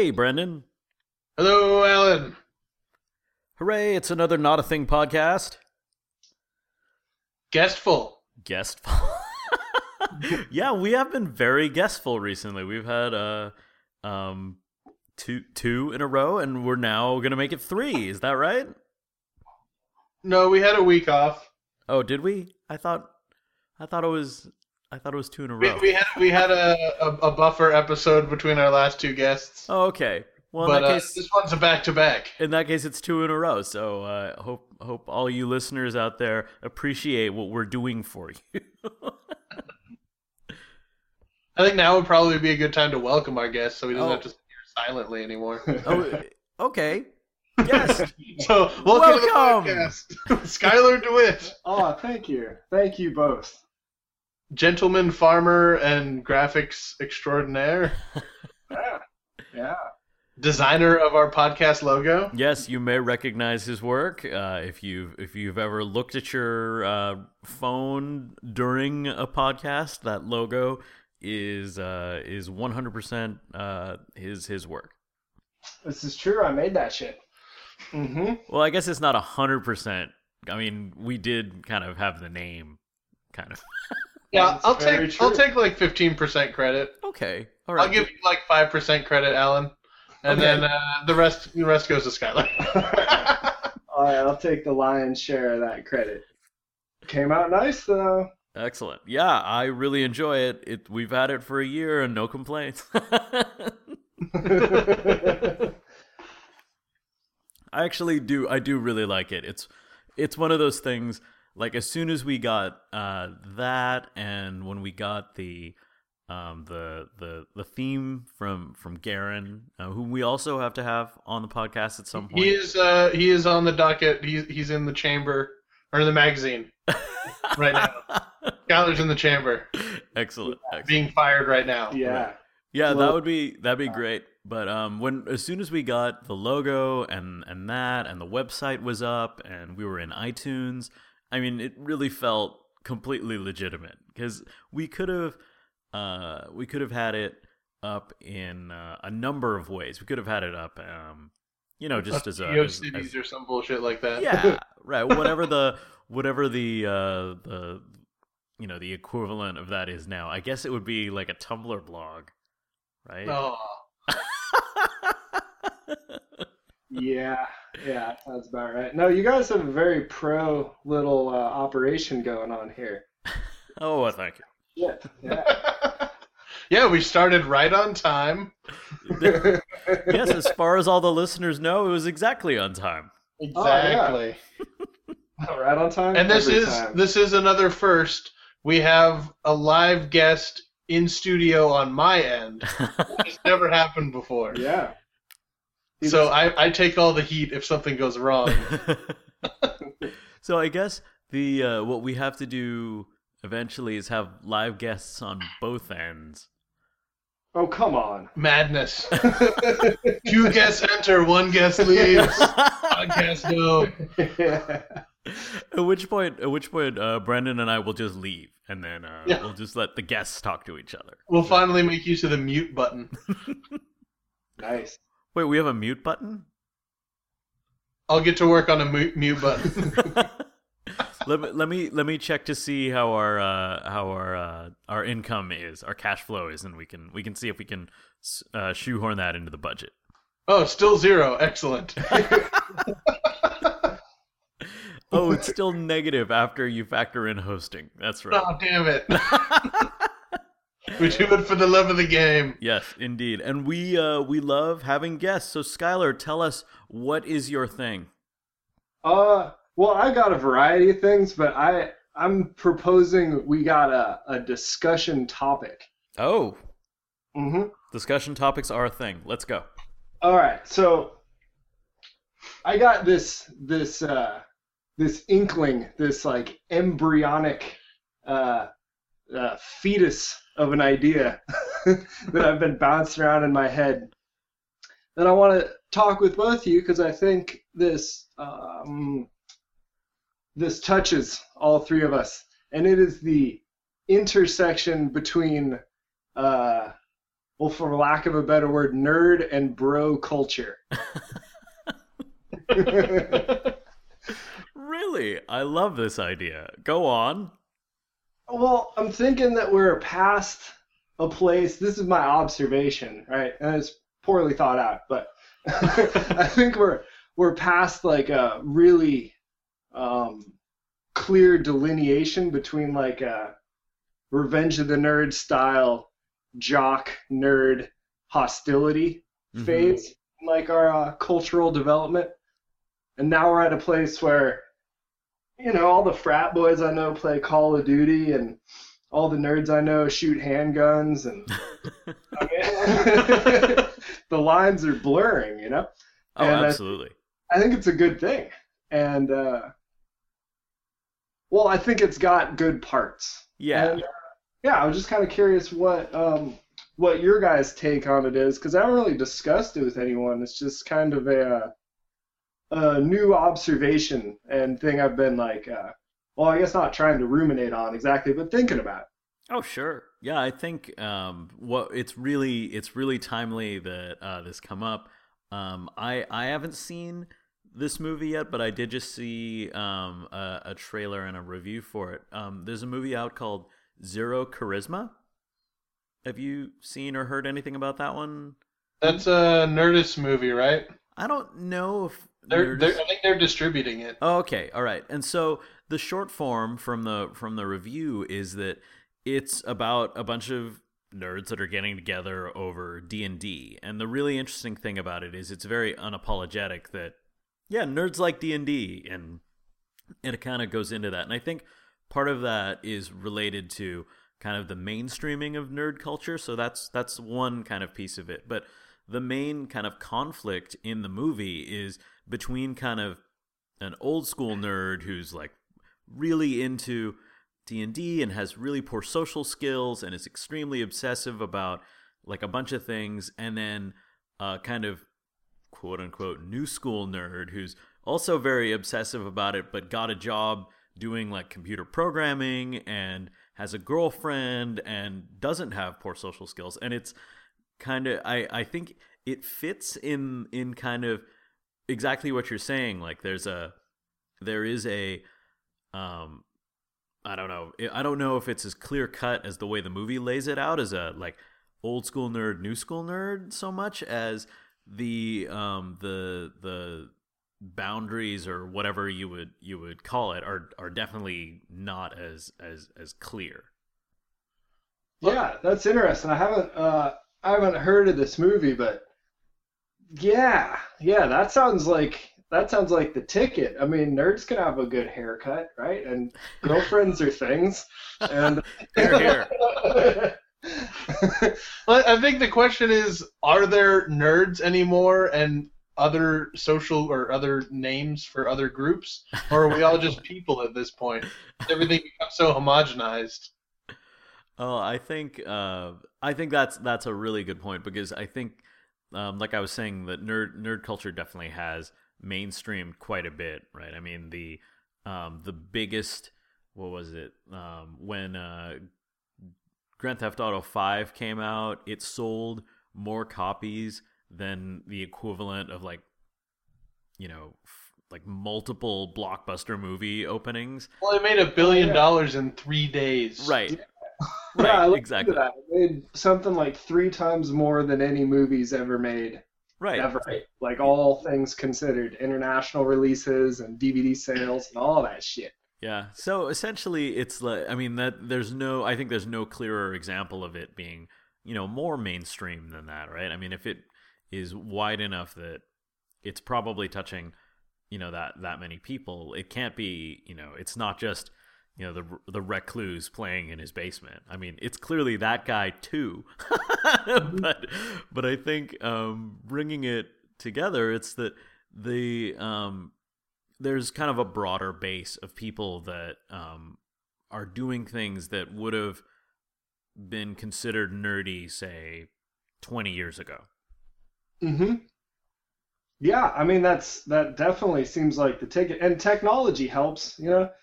Hey, Brendan. Hello, Alan. Hooray, it's another Not a Thing podcast. Guestful. Guestful. Yeah, we have been very guestful recently. We've had two in a row, and we're now going to make it 3. Is that right? No, we had a week off. Oh, did we? I thought it was 2 in a row. We had a buffer episode between our last two guests. Oh, okay. Well, but in that case, this one's a back-to-back. In that case, it's 2 in a row. So hope all you listeners out there appreciate what we're doing for you. I think now would probably be a good time to welcome our guest, so he doesn't have to sit here silently anymore. Oh, okay. Yes. So welcome to the podcast, Skylar DeWitt. Oh, thank you both. Gentleman farmer and graphics extraordinaire. Yeah. Designer of our podcast logo. Yes, you may recognize his work if you've ever looked at your phone during a podcast. That logo is 100% his work. This is true. I made that shit. Mm-hmm. Well, I guess it's not 100%. I mean, we did kind of have the name, kind of. Yeah, I'll take like 15% credit. Okay, all right. I'll give you like 5% credit, Alan, and then the rest goes to Skylar. All right, I'll take the lion's share of that credit. Came out nice though. Excellent. Yeah, I really enjoy it. We've had it for a year and no complaints. I actually do. I do really like it. It's one of those things. Like as soon as we got that, and when we got the theme from Garen, whom we also have to have on the podcast at some point. He is on the docket. He's in the chamber or in the magazine right now. Skylar's in the chamber. Excellent. Being fired right now. Yeah. Yeah, that'd be great. But as soon as we got the logo and the website was up and we were in iTunes, I mean, it really felt completely legitimate because we could have had it up in a number of ways. We could have had it up, just as GeoCities or some bullshit like that. Yeah, right. Whatever the the equivalent of that is now. I guess it would be like a Tumblr blog, right? Oh. Yeah, that's about right. No, you guys have a very pro little operation going on here. Oh, well, thank you. Yeah. Yeah, we started right on time. Yes, as far as all the listeners know, it was exactly on time. Exactly. Oh, yeah. Right on time. And this is another first. We have a live guest in studio on my end. It's never happened before. Yeah. So I take all the heat if something goes wrong. So I guess the what we have to do eventually is have live guests on both ends. Oh, come on. Madness. 2 guests enter, 1 guest leaves. Podcast go. Yeah. At which point, Brendan and I will just leave, and then we'll just let the guests talk to each other. We'll finally make use of the mute button. Nice. Wait, we have a mute button? I'll get to work on a mute button. let me check to see how our income is, our cash flow is, and we can see if we can shoehorn that into the budget. Oh, still 0. Excellent. Oh, it's still negative after you factor in hosting. That's right. Oh, damn it. We do it for the love of the game. Yes, indeed. And we love having guests. So, Skylar, tell us, what is your thing? Well, I got a variety of things, but I'm proposing we got a discussion topic. Oh. Mm-hmm. Discussion topics are a thing. Let's go. All right. So I got this inkling, this like embryonic fetus of an idea that I've been bouncing around in my head that I want to talk with both of you because I think this touches all 3 of us, and it is the intersection between well, for lack of a better word, nerd and bro culture. Really? I love this idea. Go on. Well, I'm thinking that we're past a place. This is my observation, right? And it's poorly thought out, but I think we're past like a really clear delineation between like a Revenge of the Nerds style jock nerd hostility phase in like our cultural development. And now we're at a place where, you know, all the frat boys I know play Call of Duty, and all the nerds I know shoot handguns, and I mean, the lines are blurring, you know? Oh, and absolutely. I think it's a good thing. And, well, I think it's got good parts. Yeah. And, yeah, I was just kind of curious what your guys' take on it is, because I haven't really discussed it with anyone. It's just kind of a new observation and thing I've been like, well, I guess not trying to ruminate on exactly, but thinking about. Oh, sure. Yeah, I think it's really timely that this come up. I haven't seen this movie yet, but I did just see a trailer and a review for it. There's a movie out called Zero Charisma. Have you seen or heard anything about that one? That's a Nerdist movie, right? I don't know if I think they're distributing it. Oh, okay, all right. And so the short form from the review is that it's about a bunch of nerds that are getting together over D&D. And the really interesting thing about it is it's very unapologetic that, yeah, nerds like D&D, and it kind of goes into that. And I think part of that is related to kind of the mainstreaming of nerd culture. So that's one kind of piece of it. But the main kind of conflict in the movie is between kind of an old school nerd who's like really into D&D and has really poor social skills and is extremely obsessive about like a bunch of things, and then kind of quote unquote new school nerd who's also very obsessive about it but got a job doing like computer programming and has a girlfriend and doesn't have poor social skills. And it's kind of, I think it fits in kind of exactly what you're saying. Like there is a I don't know if it's as clear cut as the way the movie lays it out as a like old school nerd, new school nerd, so much as the boundaries or whatever you would call it are definitely not as clear. Yeah, that's interesting. I haven't heard of this movie, but yeah, that sounds like the ticket. I mean, nerds can have a good haircut, right? And girlfriends are things. And Here. Well, I think the question is, are there nerds anymore and other social or other names for other groups? Or are we all just people at this point? Everything becomes so homogenized. Oh, I think that's a really good point, because I think, like I was saying, that nerd culture definitely has mainstreamed quite a bit, right? I mean, the biggest, what was it? When Grand Theft Auto 5 came out, it sold more copies than the equivalent of like, you know, like multiple blockbuster movie openings. Well, it made $1 billion in 3 days. Right. yeah, I Right, looked exactly. into that. It made something like 3 times more than any movie's ever made. Right. Ever. Like all things considered, international releases and DVD sales and all that shit. Yeah. So essentially, it's like, I mean, I think there's no clearer example of it being, you know, more mainstream than that, right? I mean, if it is wide enough that it's probably touching, you know, that many people, it can't be, you know, it's not just, you know, the recluse playing in his basement. I mean, it's clearly that guy too. but I think bringing it together, it's that there's kind of a broader base of people that are doing things that would have been considered nerdy, say, 20 years ago. Mm-hmm. Yeah, I mean that definitely seems like the ticket, and technology helps, you know,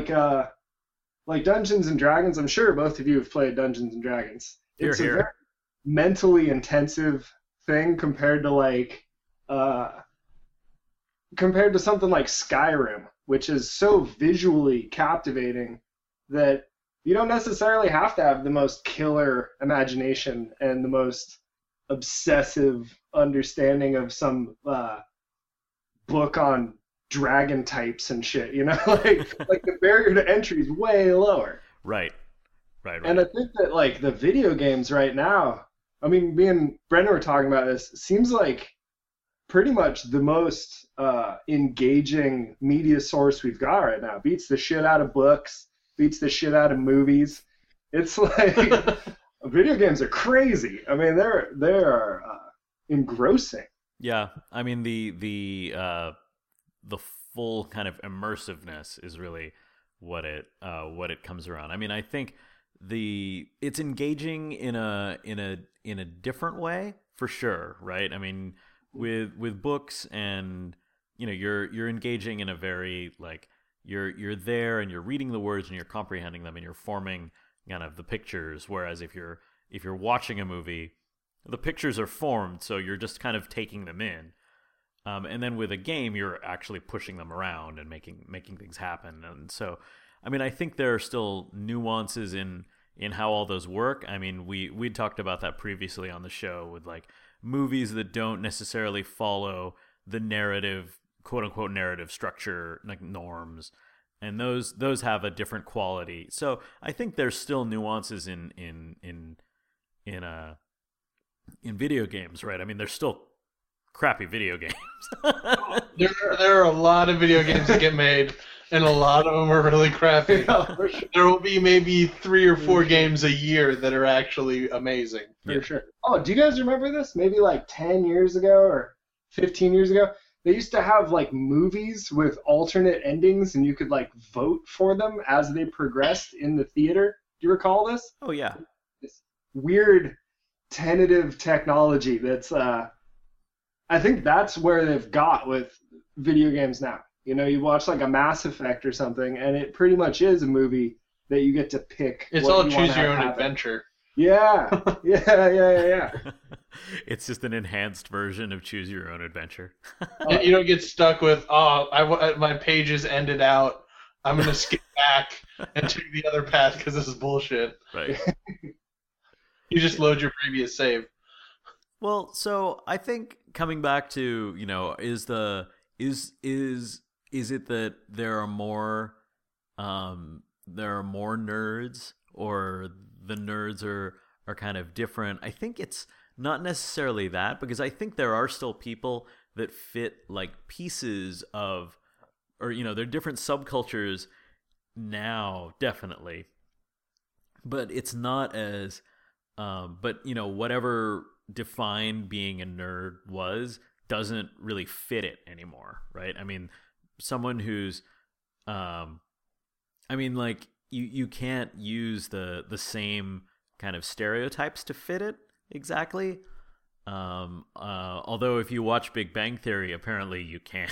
like Dungeons and Dragons. I'm sure both of you have played Dungeons and Dragons. Here. mentally intensive thing compared to something like Skyrim, which is so visually captivating that you don't necessarily have to have the most killer imagination and the most obsessive understanding of some book on dragon types and shit, like the barrier to entry is way lower. Right. And I think that like the video games right now, I mean, me and Brendan were talking about this, seems like pretty much the most engaging media source we've got right now. Beats the shit out of books, beats the shit out of movies. It's like video games are crazy. I mean, they're engrossing. Yeah, I mean the full kind of immersiveness is really what it comes around. I mean, I think it's engaging in a different way for sure, right? I mean, with books and you're engaging in a very like you're there and you're reading the words and you're comprehending them and you're forming kind of the pictures, whereas if you're watching a movie, the pictures are formed, so you're just kind of taking them in. And then with a game, you're actually pushing them around and making things happen. And so, I mean, I think there are still nuances in how all those work. I mean, we talked about that previously on the show with like movies that don't necessarily follow the narrative, quote unquote narrative structure, like norms, and those have a different quality. So I think there's still nuances in video games, right? I mean, there's still crappy video games. There are a lot of video games that get made, and a lot of them are really crappy. Yeah, for sure. There will be maybe 3 or 4 games a year that are actually amazing. For sure. Oh, do you guys remember this? Maybe like 10 years ago or 15 years ago, they used to have like movies with alternate endings, and you could like vote for them as they progressed in the theater. Do you recall this? Oh yeah. This weird tentative technology that's I think that's where they've got with video games now. You watch like a Mass Effect or something, and it pretty much is a movie that you get to pick. It's all choose your own adventure. Yeah. It's just an enhanced version of choose your own adventure. You don't get stuck with, my pages ended out, I'm going to skip back and take the other path because this is bullshit. Right. You just load your previous save. Well, so I think coming back to, is it that there are more nerds, or the nerds are kind of different? I think it's not necessarily that, because I think there are still people that fit like pieces of, or there are different subcultures now, definitely, but it's not as but whatever defined being a nerd doesn't really fit it anymore, right? I mean, someone who's like you can't use the same kind of stereotypes to fit it exactly. Although if you watch Big Bang Theory, apparently you can.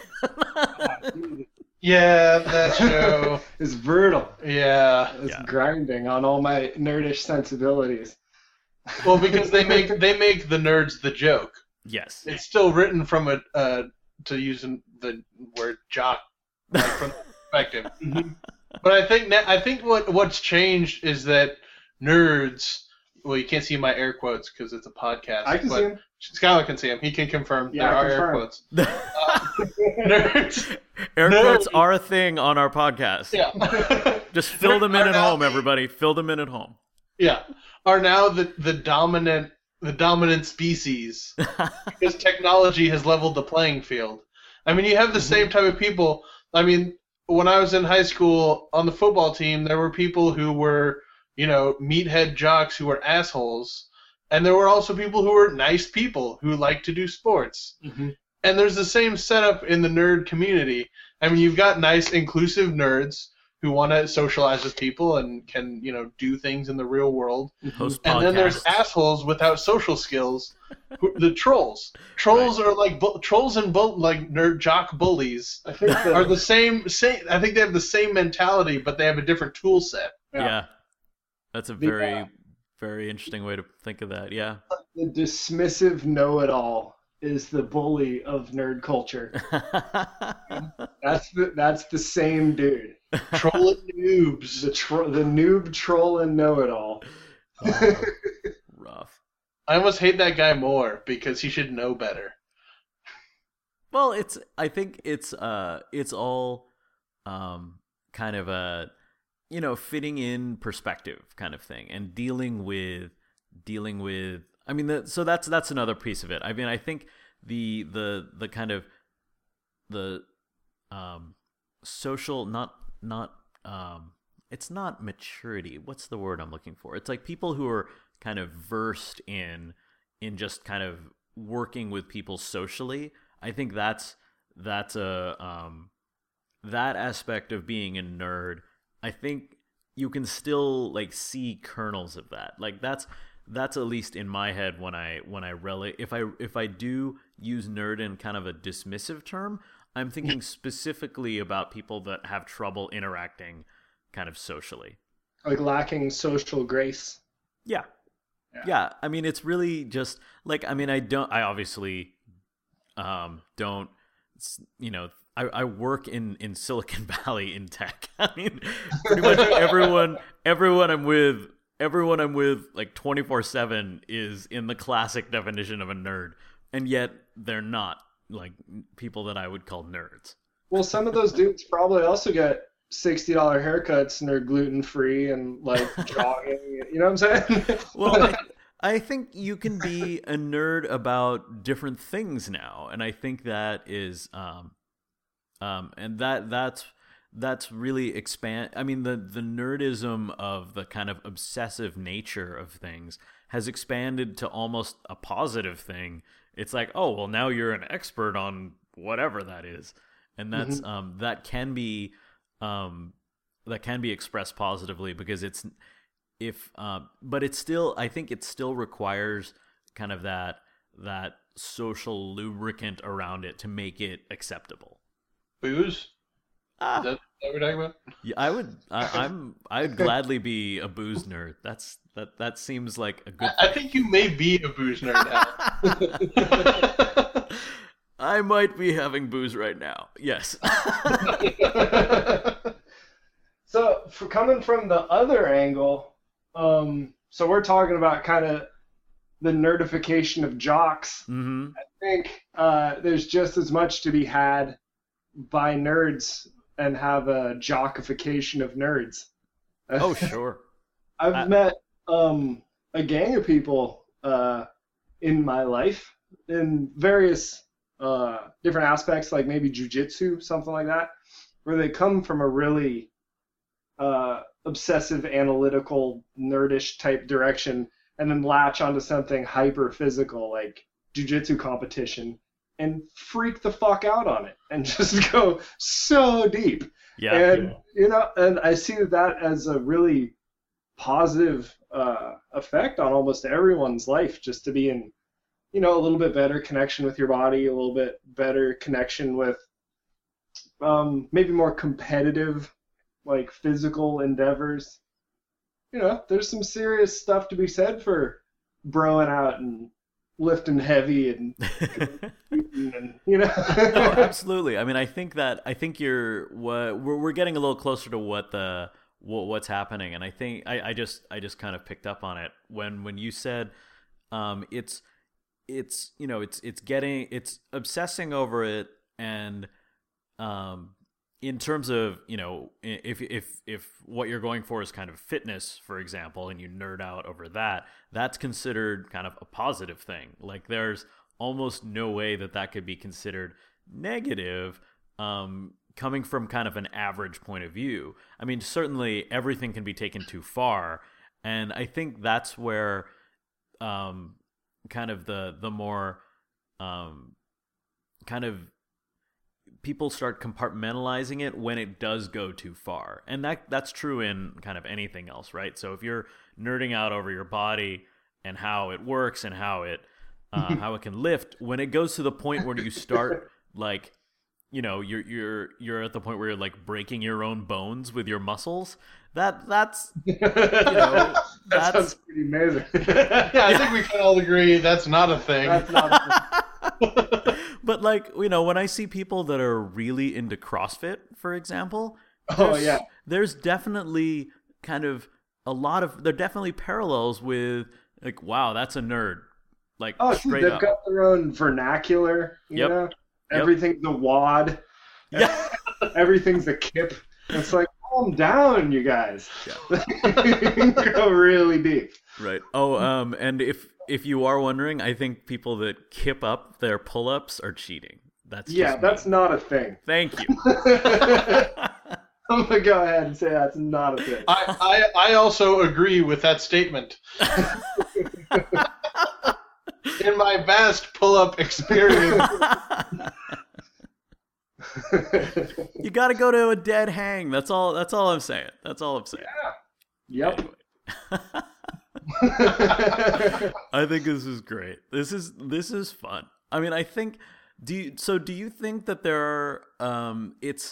Yeah, that show is brutal. Yeah, it's grinding on all my nerdish sensibilities. Well, because they make the nerds the joke. Yes, it's still written from to use the word jock, like from the perspective. But I think what's changed is that nerds. Well, you can't see my air quotes because it's a podcast. I can see them. Skylar can see them. He can confirm there are air quotes. Nerds. Air quotes are a thing on our podcast. Yeah. Just fill them in at home, everybody. Fill them in at home. Yeah. Are now the dominant species because technology has leveled the playing field. I mean, you have the same type of people. I mean, when I was in high school on the football team, there were people who were, meathead jocks who were assholes, and there were also people who were nice people who like to do sports. Mm-hmm. And there's the same setup in the nerd community. I mean, you've got nice, inclusive nerds who want to socialize with people and can, do things in the real world. Host and podcasts. then there's assholes without social skills, the trolls. Trolls are like trolls and like nerd jock bullies. I think are the same. I think they have the same mentality, but they have a different tool set. Yeah. That's a very Very interesting way to think of that. Yeah. The dismissive know-it-all is the bully of nerd culture. That's the same dude. Trolling noobs. The noob troll and know-it-all. Oh, rough. I almost hate that guy more because he should know better. Well, I think it's all kind of a, fitting in perspective kind of thing, and dealing with. I mean, so that's another piece of it. I mean, I think the kind of the social, not it's not maturity. What's the word I'm looking for? It's like people who are kind of versed in just kind of working with people socially. I think that's a that aspect of being a nerd. I think you can still like see kernels of that. Like that's at least in my head when I if I do use nerd in kind of a dismissive term, I'm thinking specifically about people that have trouble interacting kind of socially. Like lacking social grace. Yeah. I mean, it's really just like, I mean, I obviously don't, I work in Silicon Valley in tech. I mean, pretty much everyone I'm with like 24/7 is in the classic definition of a nerd, and yet they're not like people that I would call nerds. Well, some of those dudes probably also get $60 haircuts and they're gluten free and like jogging. You know what I'm saying? Well, I think you can be a nerd about different things now, and I think that is and that's really expand. I mean, the nerdism of the kind of obsessive nature of things has expanded to almost a positive thing. It's like, oh, well, now you're an expert on whatever that is, and that's that can be expressed positively, because but it's still, I think it still requires kind of that social lubricant around it to make it acceptable. Booze? Is that what we're talking about? Yeah, I'd gladly be a booze nerd. That seems like a good thing. I think you may be a booze nerd now. I might be having booze right now. Yes. So, for coming from the other angle, so we're talking about kind of the nerdification of jocks. Mm-hmm. I think there's just as much to be had by nerds and have a jockification of nerds. Oh, sure. I've met a gang of people in my life in various different aspects, like maybe jujitsu, something like that, where they come from a really obsessive, analytical, nerdish type direction, and then latch onto something hyper physical like jujitsu competition and freak the fuck out on it and just go so deep. Yeah. And and I see that as a really positive effect on almost everyone's life, just to be in a little bit better connection with your body, a little bit better connection with maybe more competitive, like physical endeavors. There's some serious stuff to be said for broing out and lifting heavy and No, absolutely. I mean, I think we're getting a little closer to what's happening, and I think I just kind of picked up on it when you said it's obsessing over it, and in terms of, if what you're going for is kind of fitness, for example, and you nerd out over that, that's considered kind of a positive thing. Like, there's almost no way that could be considered negative, coming from kind of an average point of view. I mean, certainly everything can be taken too far, and I think that's where kind of the more kind of people start compartmentalizing it when it does go too far. And that's true in kind of anything else, right? So if you're nerding out over your body and how it works and how it can lift, when it goes to the point where you start like you're at the point where you're like breaking your own bones with your muscles. That's That sounds pretty amazing. Yeah, I think we can all agree that's not a thing. That's not a thing. But like, when I see people that are really into CrossFit, for example, Oh yeah. there's definitely kind of there are definitely parallels with like, wow, that's a nerd. Like, Oh, dude, straight they've up. got their own vernacular, you Yep. know? Yep. Everything's a wad. Yeah. Everything's a kip. It's like, calm down, you guys. Yeah. Go really deep. Right. Oh, and if you are wondering, I think people that kip up their pull-ups are cheating. That's just me. That's not a thing. Thank you. I'm gonna go ahead and say that's not a thing. I also agree with that statement. In my vast pull-up experience, You got to go to a dead hang. That's all I'm saying. That's all I'm saying. Yep. Anyway. I think this is great. This is fun. I mean, I think do you think that there are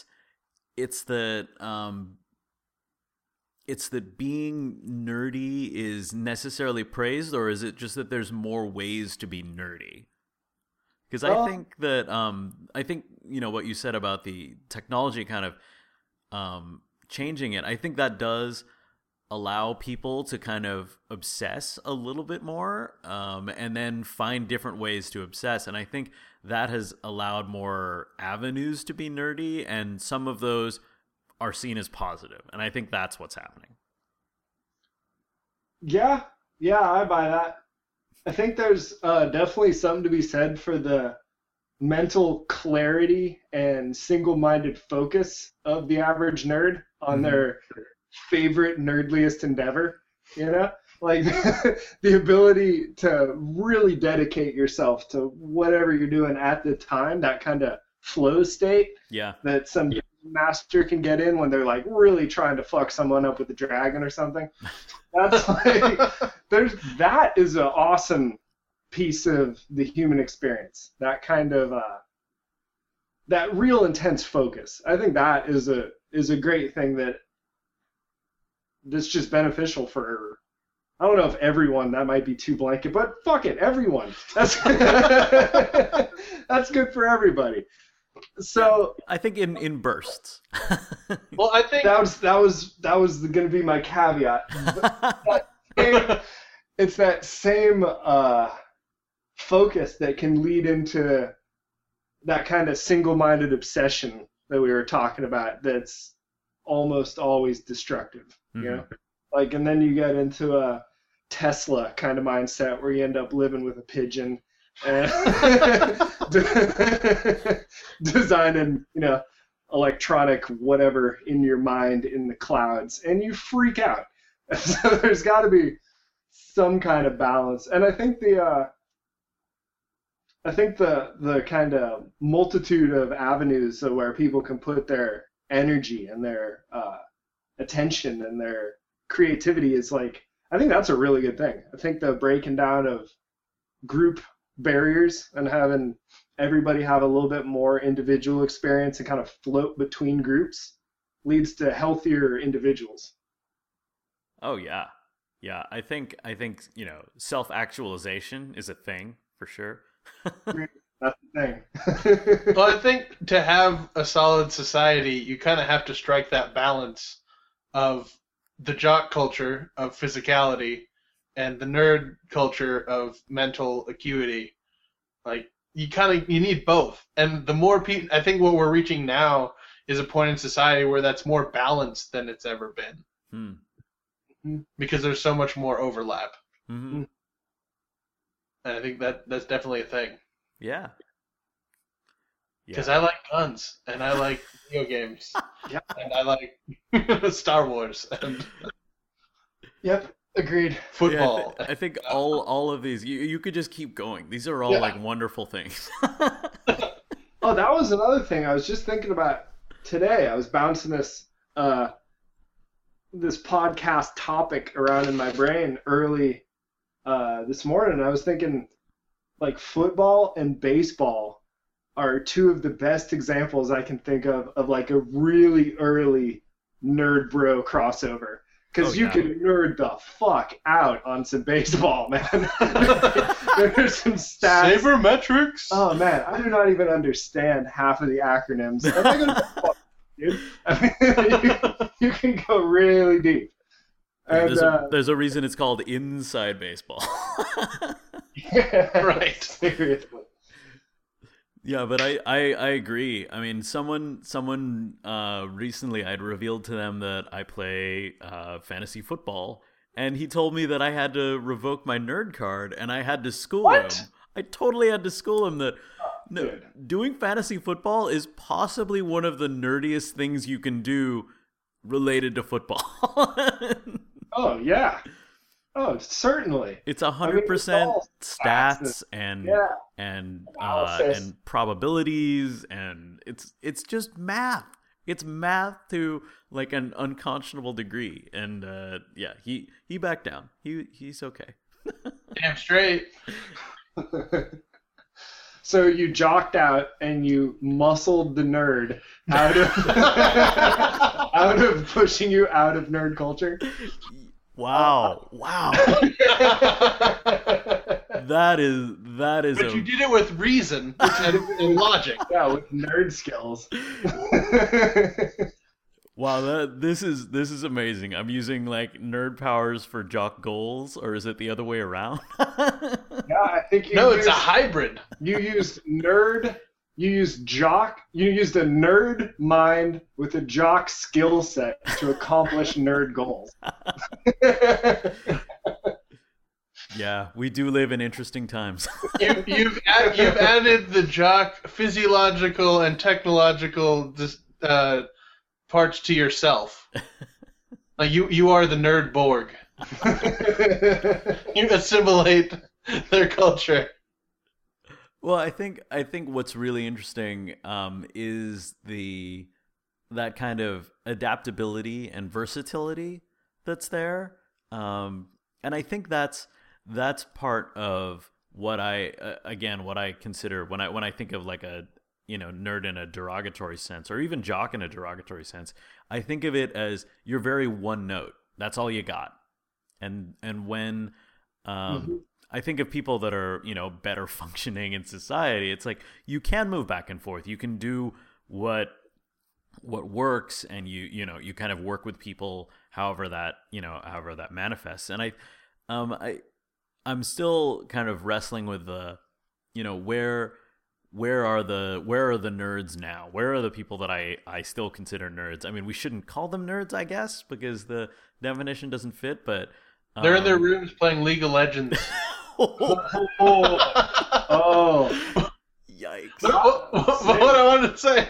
it's that being nerdy is necessarily praised, or is it just that there's more ways to be nerdy? Because I think that what you said about the technology kind of changing it, I think that does allow people to kind of obsess a little bit more, and then find different ways to obsess. And I think that has allowed more avenues to be nerdy, and some of those are seen as positive. And I think that's what's happening. Yeah, I buy that. I think there's definitely something to be said for the mental clarity and single-minded focus of the average nerd on their favorite nerdliest endeavor, like the ability to really dedicate yourself to whatever you're doing at the time, that kind of flow state that some master can get in when they're like really trying to fuck someone up with a dragon or something. That's like that is an awesome piece of the human experience. That kind of that real intense focus. I think that is a great thing that's just beneficial for, I don't know if everyone, that might be too blanket, but fuck it, everyone. That's that's good for everybody. So I think in bursts. well, I think that was going to be my caveat. It's that same focus that can lead into that kind of single-minded obsession that we were talking about. That's almost always destructive. Like, and then you get into a Tesla kind of mindset where you end up living with a pigeon and designing, electronic whatever in your mind in the clouds, and you freak out. So there's got to be some kind of balance, and I think the kind of multitude of avenues where people can put their energy and their attention and their creativity is like, I think that's a really good thing. I think the breaking down of group barriers and having everybody have a little bit more individual experience and kind of float between groups leads to healthier individuals. Oh yeah. I think self-actualization is a thing for sure. That's the thing. Well, I think to have a solid society, you kind of have to strike that balance of the jock culture of physicality and the nerd culture of mental acuity. Like, you need both. And the more people, I think what we're reaching now is a point in society where that's more balanced than it's ever been. Because there's so much more overlap. And I think that's definitely a thing. Yeah. Because I like guns, and I like video games, and I like Star Wars, and Yep, agreed. football. Yeah, I think all of these, you could just keep going. These are all like wonderful things. Oh, that was another thing I was just thinking about today. I was bouncing this podcast topic around in my brain early this morning. I was thinking, like, football and baseball are two of the best examples I can think of like a really early nerd bro crossover. Because you can nerd the fuck out on some baseball, man. There's some stats. Sabermetrics? Oh, man, I do not even understand half of the acronyms. And I go, fuck, dude. I mean, you can go really deep. And, there's a reason it's called inside baseball. Right. Seriously. Yeah, but I agree. I mean, someone recently I'd revealed to them that I play fantasy football, and he told me that I had to revoke my nerd card, and I had to school him. I totally had to school him that doing fantasy football is possibly one of the nerdiest things you can do related to football. Oh yeah. Oh, certainly. It's 100% stats and probabilities, and it's just math. It's math to like an unconscionable degree, and he backed down. He's okay. Damn straight. So you jocked out and you muscled the nerd out of pushing you out of nerd culture. Wow. That is. But you did it with reason and logic. Yeah, with nerd skills. Wow, this is amazing. I'm using like nerd powers for jock goals, or is it the other way around? Yeah, I think it's a hybrid. You used nerd. You used jock. You used a nerd mind with a jock skill set to accomplish nerd goals. Yeah, we do live in interesting times. You've added the jock physiological and technological parts to yourself. Like you are the nerd Borg. You assimilate their culture. Well, I think what's really interesting is that kind of adaptability and versatility that's there, and I think that's part of what I consider when I think of like a nerd in a derogatory sense, or even jock in a derogatory sense. I think of it as you're very one note. That's all you got, and when I think of people that are, better functioning in society. It's like you can move back and forth. You can do what works, and you kind of work with people however that manifests. And I'm still kind of wrestling with the, where are the nerds now? Where are the people that I still consider nerds? I mean, we shouldn't call them nerds, I guess, because the definition doesn't fit, but they're in their rooms playing League of Legends. Oh. Yikes. What I wanted to say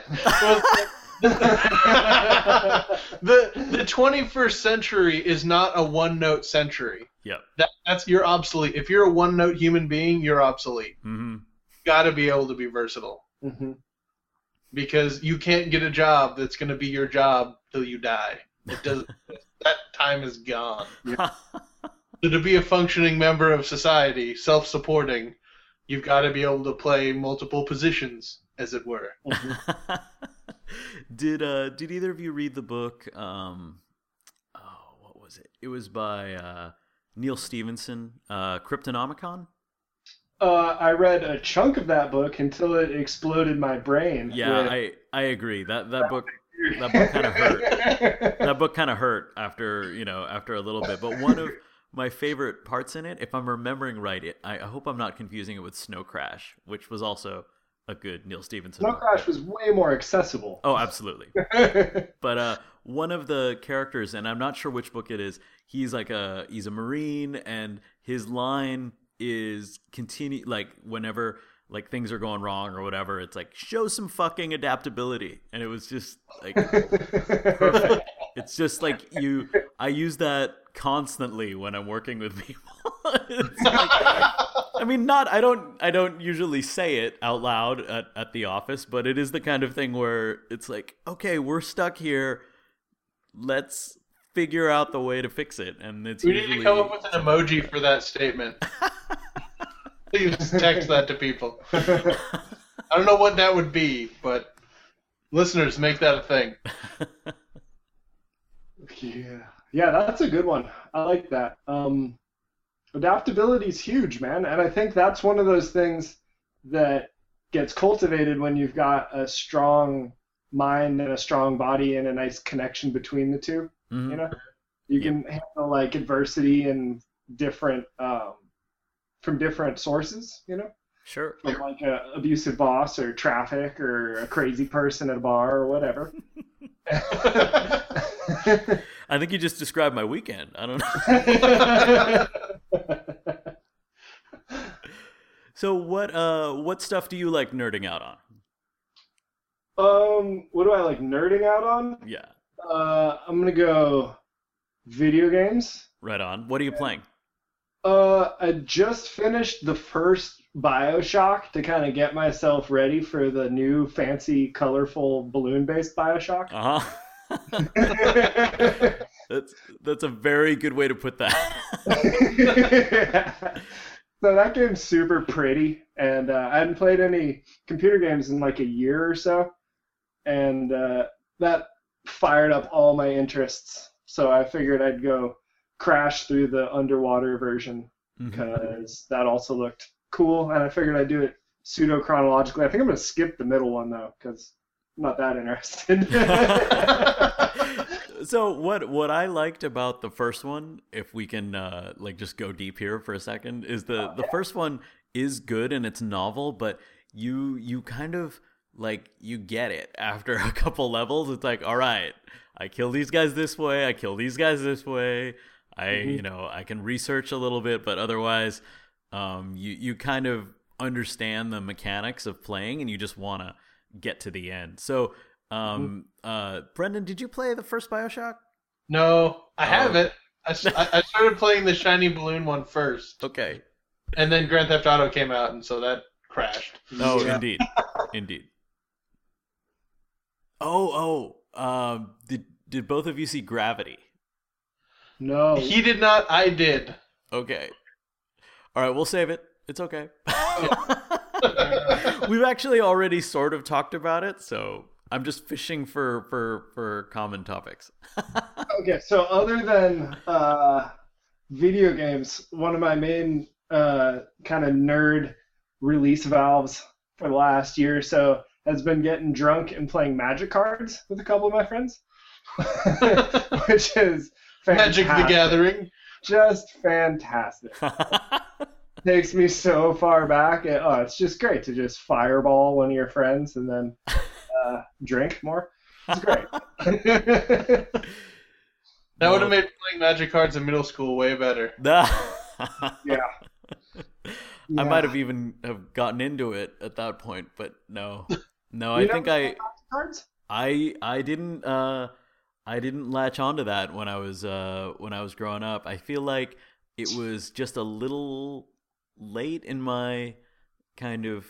was the 21st century is not a one-note century. Yep. You're obsolete. If you're a one-note human being, you're obsolete. Mm-hmm. You got to be able to be versatile. Mm-hmm. Because you can't get a job that's going to be your job till you die. It doesn't. That time is gone. Yeah. So to be a functioning member of society, self-supporting, you've got to be able to play multiple positions, as it were. Mm-hmm. Did either of you read the book? What was it? It was by Neil Stephenson, Cryptonomicon. I read a chunk of that book until it exploded my brain. Yeah, I agree. That book kind of hurt. That book kind of hurt after a little bit. But one of my favorite parts in it, if I'm remembering right, I hope I'm not confusing it with Snow Crash, which was also a good Neil Stephenson Snow book. Crash was way more accessible. Oh, absolutely. But one of the characters, and I'm not sure which book it is, he's a Marine, and his line is whenever like things are going wrong or whatever, it's like, show some fucking adaptability. And it was just like perfect. It's just like I use that constantly when I'm working with people. It's like, I mean, I don't usually say it out loud at the office, but it is the kind of thing where it's like, okay, we're stuck here. Let's figure out the way to fix it. And it's we need to come up with an emoji for that statement. Please text that to people. I don't know what that would be, but listeners, make that a thing. Yeah, that's a good one. I like that. Adaptability is huge, man, and I think that's one of those things that gets cultivated when you've got a strong mind and a strong body and a nice connection between the two. Mhm. You know, you can handle like adversity and different from different sources. You know, Sure. from like a abusive boss or traffic or a crazy person at a bar or whatever. I think you just described my weekend. I don't know. So what stuff do you like nerding out on? What do I like nerding out on? Yeah. I'm gonna go video games. Right on. What are you playing? I just finished the first BioShock to kind of get myself ready for the new fancy, colorful balloon-based BioShock. Uh-huh. That's a very good way to put that. So that game's super pretty, and I hadn't played any computer games in like a year or so, and that fired up all my interests. So I figured I'd go crash through the underwater version because that also looked cool, and I figured I'd do it pseudo-chronologically. I think I'm going to skip the middle one, though, because I'm not that interested. So what I liked about the first one, if we can like just go deep here for a second, is the first one is good and it's novel, but you kind of like you get it after a couple levels. It's like, all right, I kill these guys this way, I kill these guys this way. I can research a little bit, but otherwise, you kind of understand the mechanics of playing, and you just want to get to the end. So, Brendan, did you play the first BioShock? No, I haven't. I started playing the shiny balloon one first. Okay. And then Grand Theft Auto came out, and so that crashed. Oh, yeah. Indeed. Did both of you see Gravity? No. He did not. I did. Okay. All right, we'll save it. It's okay. We've actually already sort of talked about it, so I'm just fishing for common topics. Okay, so other than video games, one of my main kind of nerd release valves for the last year or so has been getting drunk and playing Magic cards with a couple of my friends, which is fantastic. Magic the Gathering. Just fantastic. Takes me so far back. It's just great to just fireball one of your friends and then drink more. It's great. That would have made playing Magic cards in middle school way better. Yeah. I might have even have gotten into it at that point, but no. I think cards? I didn't latch onto that when I was growing up. I feel like it was just a little late in my kind of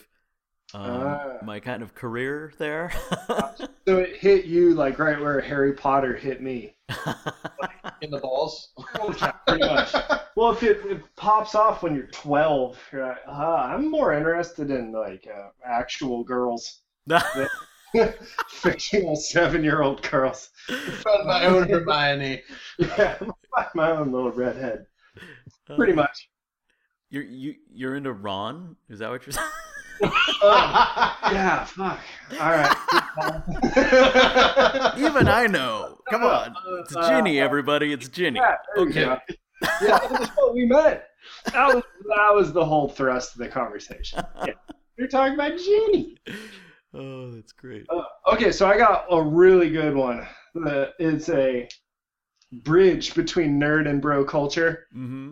career there. So it hit you like right where Harry Potter hit me. In the balls? Pretty much. Well, if it pops off when you're 12, you're like, I'm more interested in like actual girls. Fictional 7-year-old girls. Found my own Hermione. Yeah, my own little redhead. Pretty much. You're into Ron? Is that what you're saying? Yeah, fuck. All right. Even I know. Come on. It's Ginny, everybody. It's Ginny. Yeah, okay. Yeah, that's what we meant. That was the whole thrust of the conversation. Yeah. You're talking about Ginny. Oh, that's great. Okay, so I got a really good one. It's a bridge between nerd and bro culture. Mm-hmm.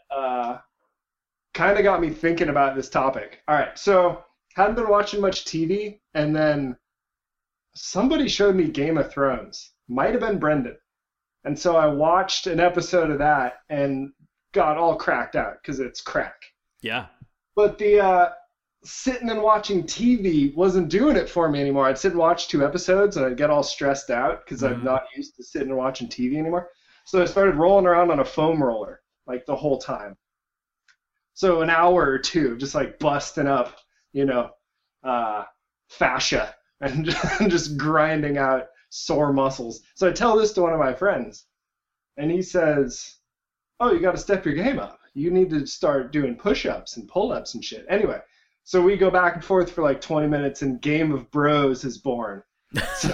Kind of got me thinking about this topic. All right, so hadn't been watching much TV, and then somebody showed me Game of Thrones. Might have been Brendan. And so I watched an episode of that and got all cracked out because it's crack. Yeah. But the sitting and watching TV wasn't doing it for me anymore. I'd sit and watch 2 episodes and I'd get all stressed out because I'm not used to sitting and watching TV anymore. So I started rolling around on a foam roller like the whole time. So an hour or 2 just like busting up, fascia and just grinding out sore muscles. So I tell this to one of my friends, and he says, "Oh, you got to step your game up. You need to start doing push-ups and pull-ups and shit." Anyway, so we go back and forth for like 20 minutes, and Game of Bros is born. So,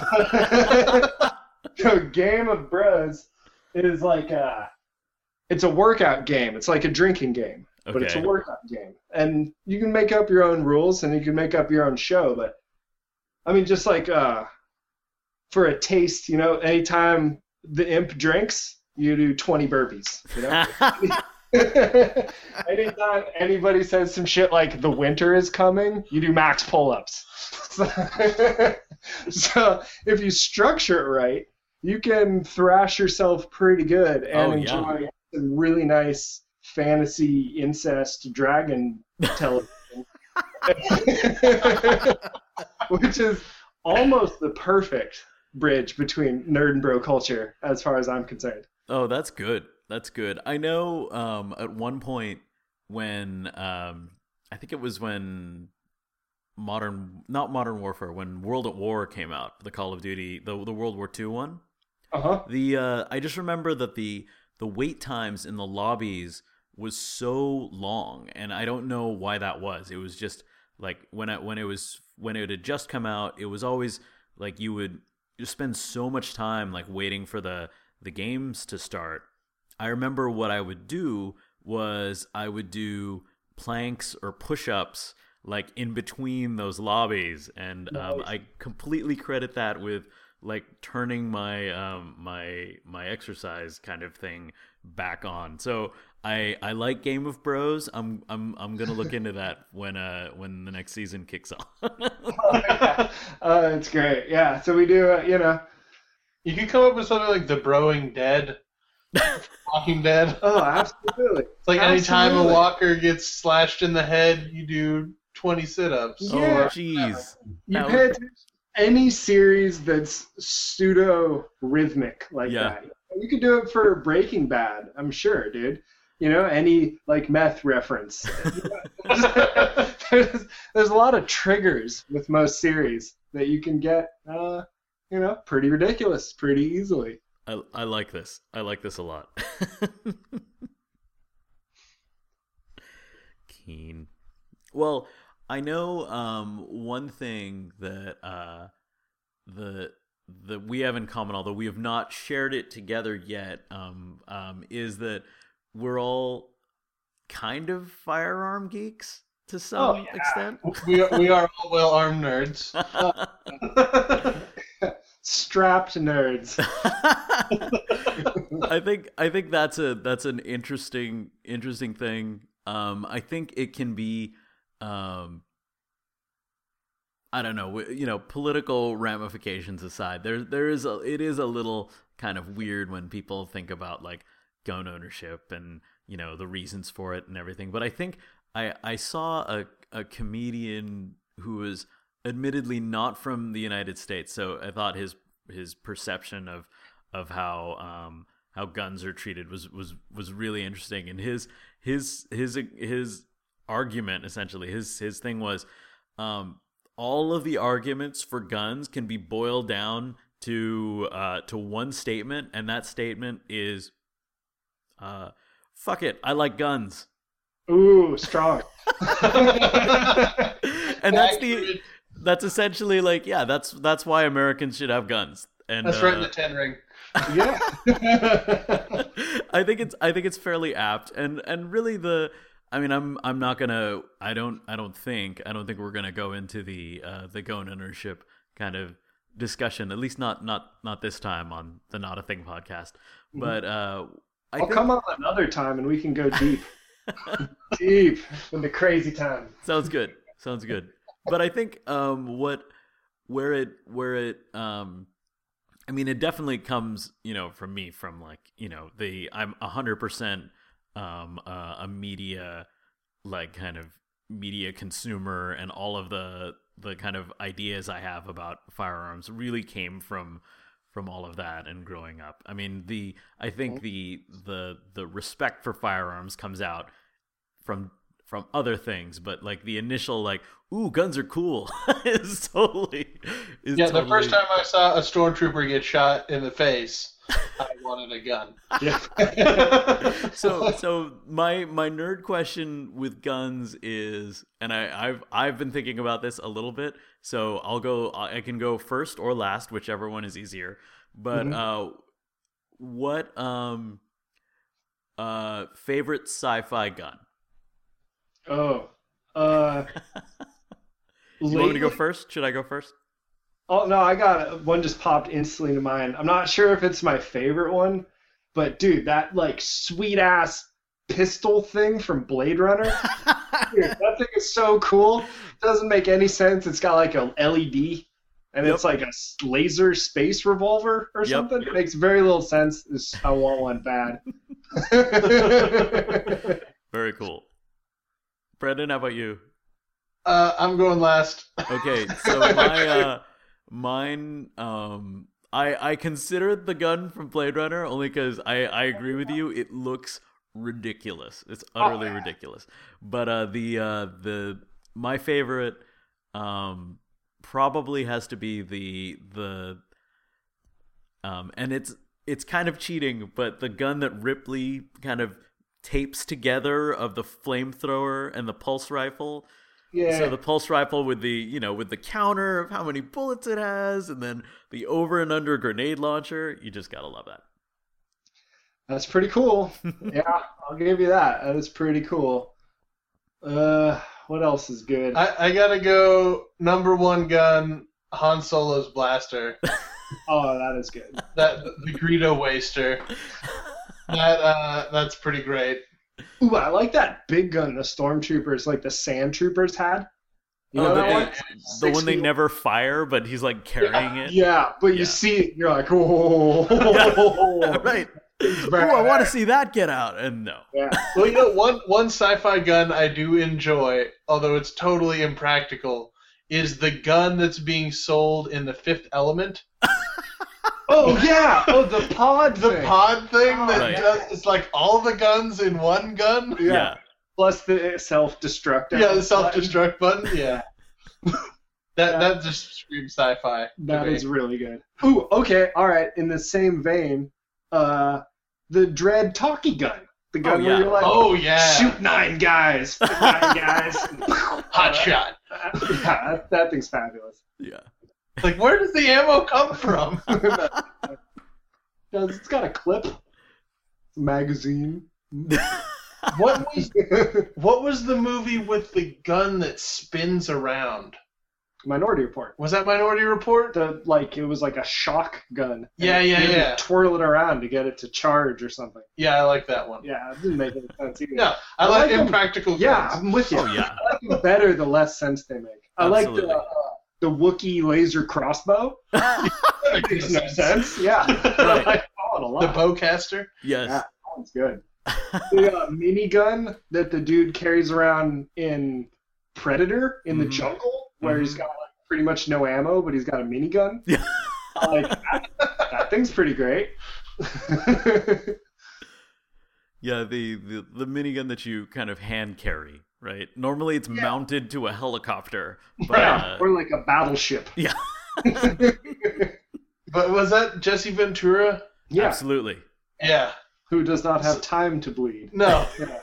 so Game of Bros is like it's a workout game. It's like a drinking game, but it's a workout game. And you can make up your own rules and you can make up your own show. But I mean, just like for a taste, anytime the imp drinks, you do 20 burpees. Anytime anybody says some shit like the winter is coming, you do max pull-ups. So if you structure it right, you can thrash yourself pretty good and enjoy some really nice fantasy incest dragon television. Which is almost the perfect bridge between nerd and bro culture as far as I'm concerned. Oh, that's good. That's good. I know at one point when I think it was when not Modern Warfare, when World at War came out, the Call of Duty, the World War II one. I just remember that the wait times in the lobbies was so long, and I don't know why that was. It was just like when it had just come out, it was always like you would just spend so much time like waiting for the games to start. I remember what I would do was I would do planks or push-ups like in between those lobbies, and I completely credit that with like turning my my exercise kind of thing back on. So I like Game of Bros. I'm gonna look into that when the next season kicks off. It's great. Yeah. So we do. You could come up with something like the Broing Dead, Walking Dead. Oh, absolutely. It's like anytime a walker gets slashed in the head, you do 20 sit-ups. Yeah. Oh, jeez. You pay attention to any series that's pseudo-rhythmic like that. You could do it for Breaking Bad, I'm sure, dude. Any like meth reference. There's a lot of triggers with most series that you can get, pretty ridiculous pretty easily. I like this. I like this a lot. Keen. Well, I know one thing that that we have in common, although we have not shared it together yet, is that we're all kind of firearm geeks to some extent. We are all well-armed nerds. Strapped nerds. I think that's an interesting thing. I think it can be I don't know, political ramifications aside, it is a little kind of weird when people think about like gun ownership and the reasons for it and everything. But I think I saw a comedian who was admittedly not from the United States, so I thought his perception of how guns are treated was really interesting, and his argument, essentially his thing was all of the arguments for guns can be boiled down to one statement, and that statement is fuck it, I like guns. Ooh, strong. And that's essentially like, that's why Americans should have guns. And that's right in the 10 ring. Yeah. I think it's fairly apt, and really I don't think we're gonna go into the gun ownership kind of discussion, at least not this time on the Not a Thing podcast. But I'll come on another time and we can go deep. Deep into crazy time. Sounds good. But I think where it it definitely comes, from me, from like, I'm 100% a media, like kind of media consumer, and all of the kind of ideas I have about firearms really came from all of that and growing up. I mean, I think the respect for firearms comes out from other things, but like the initial like, ooh, guns are cool is totally The first time I saw a stormtrooper get shot in the face, I wanted a gun. Yeah. So my nerd question with guns is, and I've been thinking about this a little bit, so I can go first or last, whichever one is easier. But what favorite sci-fi gun? Oh. You want me to go first? Should I go first? Oh, no, I got one just popped instantly to mind. I'm not sure if it's my favorite one, but dude, that like sweet ass pistol thing from Blade Runner. Dude, that thing is so cool. Doesn't make any sense. It's got like a LED and it's like a laser space revolver or something. It makes very little sense. I want one bad. Very cool. Brendan, how about you? I'm going last. Okay, so mine, I considered the gun from Blade Runner only because I agree with you. It looks ridiculous. It's utterly ridiculous. But my favorite probably has to be the and it's kind of cheating, but the gun that Ripley kind of tapes together of the flamethrower and the pulse rifle. Yeah. So the pulse rifle with the counter of how many bullets it has, and then the over and under grenade launcher. You just gotta love that. That's pretty cool. Yeah, I'll give you that. That is pretty cool. What else is good? I gotta go number one gun, Han Solo's blaster. Oh, that is good. The Greedo Waster. That's pretty great. Ooh, I like that big gun the stormtroopers, like the sand troopers had. You know that one? The one they never fire, but he's like carrying it. Yeah, but you see it, you're like, oh, right. Oh, I want to see that get out, and no. Yeah. Well, one sci-fi gun I do enjoy, although it's totally impractical, is the gun that's being sold in The Fifth Element. Oh yeah! Oh, the pod thing that does, it's like all the guns in one gun. Yeah. Plus the self-destruct. Yeah, the self-destruct button. Yeah. that just screams sci-fi. That is really good. Ooh, okay, all right. In the same vein, the Dread talkie gun. The gun where you're like, shoot 9 guys, 9 guys. Hot shot. Yeah, that thing's fabulous. Yeah. Like, where does the ammo come from? It's got a clip. Magazine. What was the movie with the gun that spins around? Minority Report. Was that Minority Report? It was like a shock gun. Yeah. Twirl it around to get it to charge or something. Yeah, I like that one. Yeah, it didn't make any sense either. No, I like impractical guns. Yeah, I'm with you. Oh, yeah. I like them better the less sense they make. Absolutely. I like the Wookiee laser crossbow. That makes no sense. Yeah. Right. I saw it a lot. The bowcaster? Yes. Yeah, that one's good. The minigun that the dude carries around in Predator in the jungle, where he's got like pretty much no ammo, but he's got a minigun. Yeah. Like that thing's pretty great. Yeah, the minigun that you kind of hand carry, right? Normally it's mounted to a helicopter. But, or like a battleship. Yeah. But was that Jesse Ventura? Yeah. Absolutely. Yeah. Who does not have time to bleed. No. Yeah.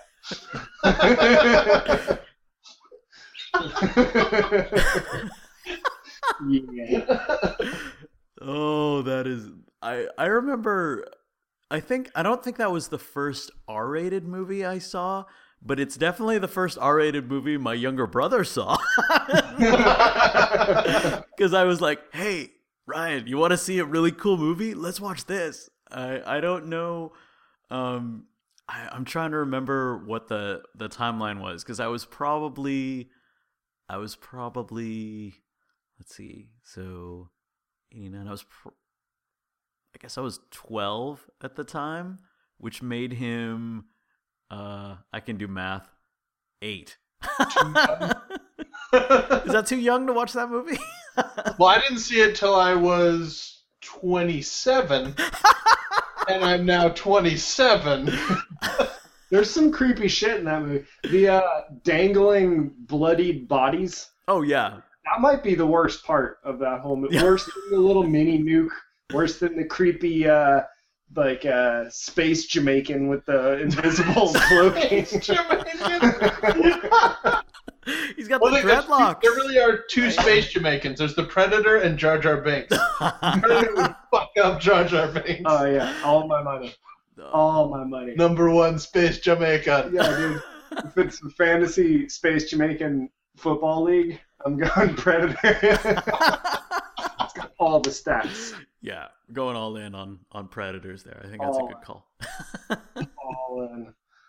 Yeah. Oh, that is... I remember... I don't think that was the first R-rated movie I saw, but it's definitely the first R-rated movie my younger brother saw. Because I was like, hey, Ryan, you want to see a really cool movie? Let's watch this. I don't know. I'm trying to remember what the timeline was, because I was probably, let's see, so 89, I guess I was 12 at the time, which made him, I can do math, 8. Is that too young to watch that movie? Well, I didn't see it till I was 27, and I'm now 27. There's some creepy shit in that movie. The dangling, bloodied bodies. Oh yeah, That might be the worst part of that whole movie. Worse than the little mini nuke. Worse than the creepy, space Jamaican with the invisible cloaking. he's got the dreadlocks. There really are two space Jamaicans. There's the Predator and Jar Jar Binks. Predator would fuck up Jar Jar Binks. Oh yeah, all my money. All my money. Number one space Jamaican. Yeah, dude. If it's a fantasy space Jamaican football league, I'm going Predator. It's got all the stats. Yeah, going all in on Predators there. I think that's a good call. All in.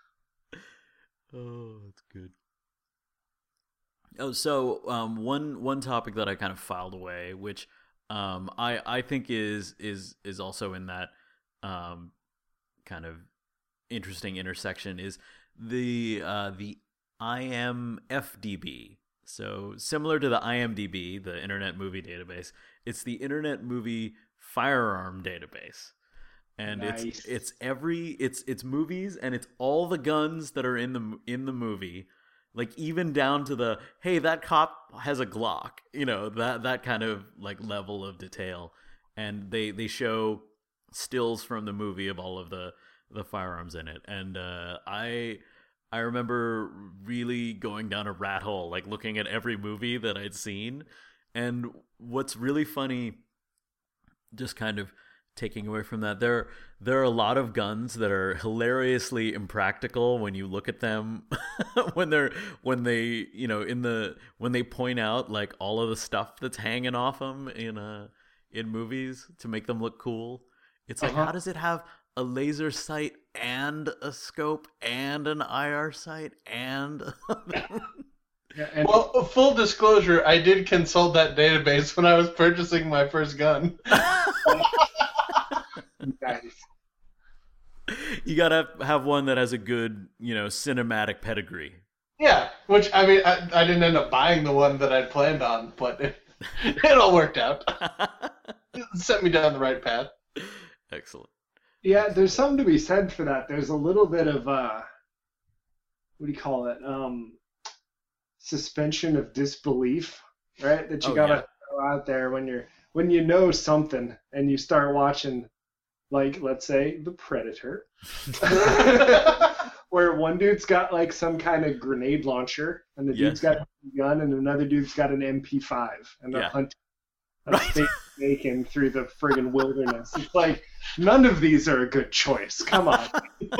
Oh, that's good. Oh, so one topic that I kind of filed away, which I think is also in that kind of interesting intersection, is the IMFDB. So similar to the IMDb, the Internet Movie Database, it's the Internet Movie Firearm Database. And nice. it's movies, and it's all the guns that are in the movie, like even down to the, hey, that cop has a Glock, that kind of like level of detail. And they show stills from the movie of all of the firearms in it. And I remember really going down a rat hole, like looking at every movie that I'd seen. And what's really funny, just kind of taking away from that, there are a lot of guns that are hilariously impractical when you look at them when they point out like all of the stuff that's hanging off them in movies to make them look cool. It's like, how does it have a laser sight and a scope and an IR sight and well, full disclosure, I did consult that database when I was purchasing my first gun. Nice. You gotta have one that has a good, cinematic pedigree. Yeah, which, I mean, I didn't end up buying the one that I'd planned on, but it all worked out. It set me down the right path. Excellent. Yeah, there's something to be said for that. There's a little bit of, what do you call it? Suspension of disbelief, right? That you gotta throw out there when you know something and you start watching, like, let's say, The Predator, where one dude's got like some kind of grenade launcher, and the dude's got a gun, and another dude's got an MP5, and they're hunting a steak bacon through the friggin' wilderness. It's like, none of these are a good choice. Come on.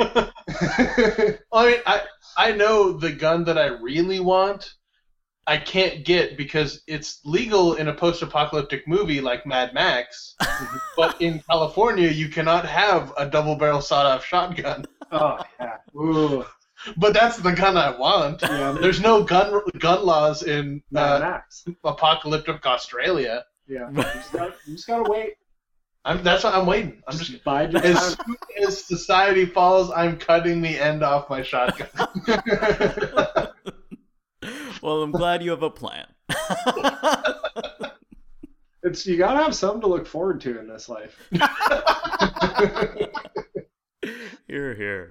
I mean, I know the gun that I really want, I can't get because it's legal in a post-apocalyptic movie like Mad Max, but in California you cannot have a double-barrel sawed-off shotgun. Oh, yeah. Ooh. But that's the gun I want. Yeah. There's no gun laws in Mad Max. apocalyptic Australia. Yeah. You just gotta wait. That's what I'm waiting. I'm just bide your as time. soon as society falls, I'm cutting the end off my shotgun. Well, I'm glad you have a plan. You gotta have something to look forward to in this life. Here.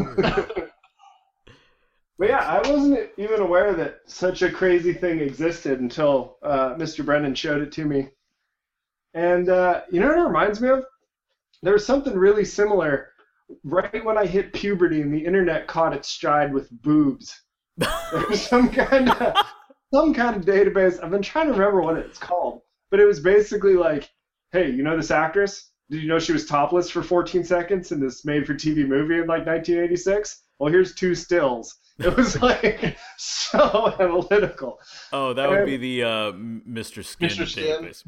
But yeah, I wasn't even aware that such a crazy thing existed until Mr. Brennan showed it to me. And you know what it reminds me of? There was something really similar right when I hit puberty and the internet caught its stride with boobs. There was some kind of database. I've been trying to remember what it's called, but it was basically like, hey, you know this actress? Did you know she was topless for 14 seconds in this made-for-TV movie in like 1986? Well, here's 2 stills. It was like so analytical. Oh, that would be the Mr. Skin database.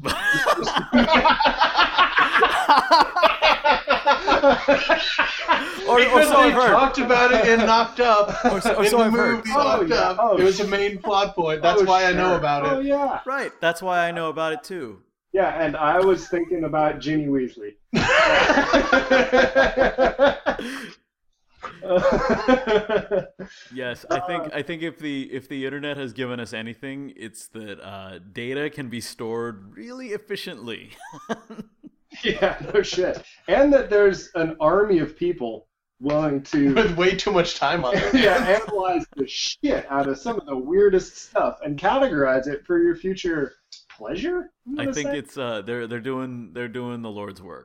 Because they talked about it in Knocked Up. So I've heard. It was a main plot point. That's why I know about it. Oh, yeah. Right. That's why I know about it, too. Yeah, and I was thinking about Ginny Weasley. Yes, I think if the internet has given us anything, it's that data can be stored really efficiently. Yeah, no shit. And that there's an army of people willing to With way too much time on it. analyze the shit out of some of the weirdest stuff and categorize it for your future pleasure. I think it's they're doing the Lord's work.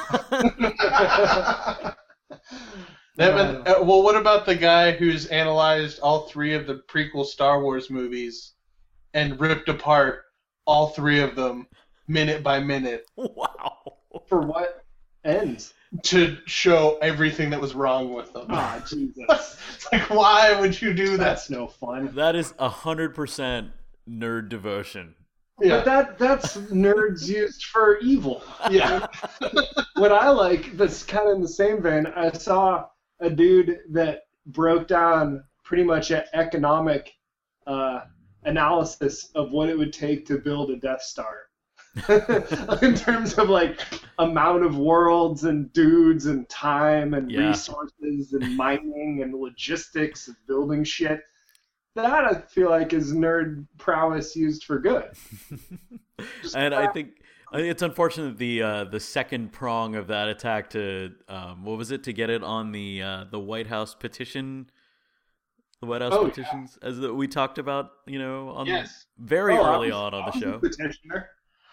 Well, what about the guy who's analyzed all 3 of the prequel Star Wars movies and ripped apart all 3 of them minute by minute? Wow. For what ends? To show everything that was wrong with them. Ah, Jesus. It's like, why would you do that? That's no fun. That is 100% nerd devotion. Yeah. But that's nerds used for evil. Yeah. What I like, that's kind of in the same vein, I saw a dude that broke down pretty much an economic analysis of what it would take to build a Death Star. In terms of like amount of worlds and dudes and time and resources and mining and logistics of building shit. That I feel like is nerd prowess used for good. And I think it's unfortunate the second prong of that attack to what was it, to get it on the White House petition, the White House petitions, as we talked about, on very early on the show. Petitioner.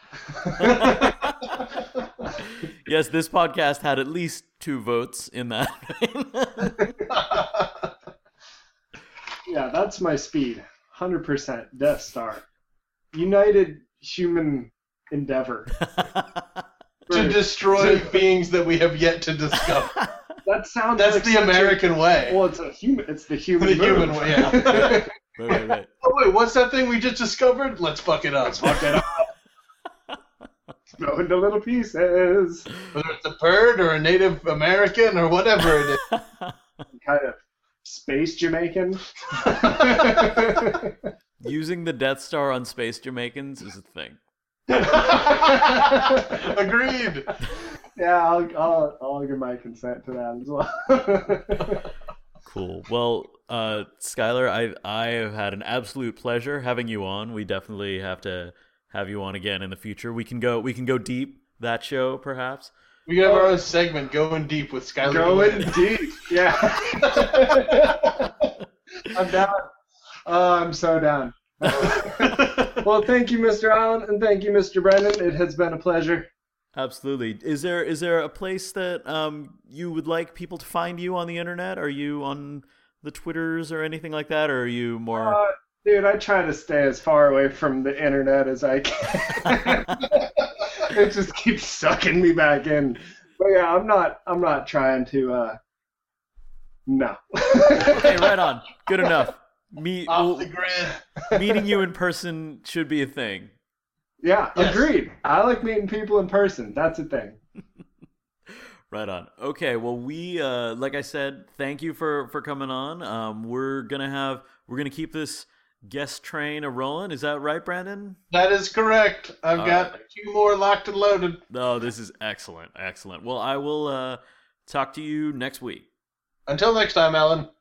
Yes, this podcast had at least 2 votes in that. Yeah, that's my speed. 100% Death Star. United human endeavor. To destroy beings that we have yet to discover. That sounds That's like the American way. Well, it's the human The move. human way, yeah. Right. Oh, wait, what's that thing we just discovered? Let's fuck it up. Fuck it up. Throw into little pieces. Whether it's a bird or a Native American or whatever it is. Kind of space Jamaican. Using the Death Star on space Jamaicans is a thing. Agreed. Yeah, I'll give my consent to that as well. Cool. Well, Skylar, I have had an absolute pleasure having you on. We definitely have to have you on again in the future. We can go deep, that show perhaps. We have our own segment, Going Deep with Skylar. Going deep. Yeah. I'm down. Oh, I'm so down. Well, thank you, Mr. Allen, and thank you, Mr. Brennan. It has been a pleasure. Absolutely. Is there a place that you would like people to find you on the internet? Are you on the Twitters or anything like that, or are you more? Dude, I try to stay as far away from the internet as I can. It just keeps sucking me back in. But yeah, I'm not trying to. No. Okay, right on. Good enough. Off the grid. Meeting you in person should be a thing. Yeah, Yes. Agreed. I like meeting people in person. That's a thing. Right on. Okay, well, we like I said, thank you for coming on. We're gonna keep this guest train a rolling. Is that right, Brandon? That is correct. I've got 2 more locked and loaded. Oh, this is excellent. Well, I will talk to you next week. Until next time, Alan.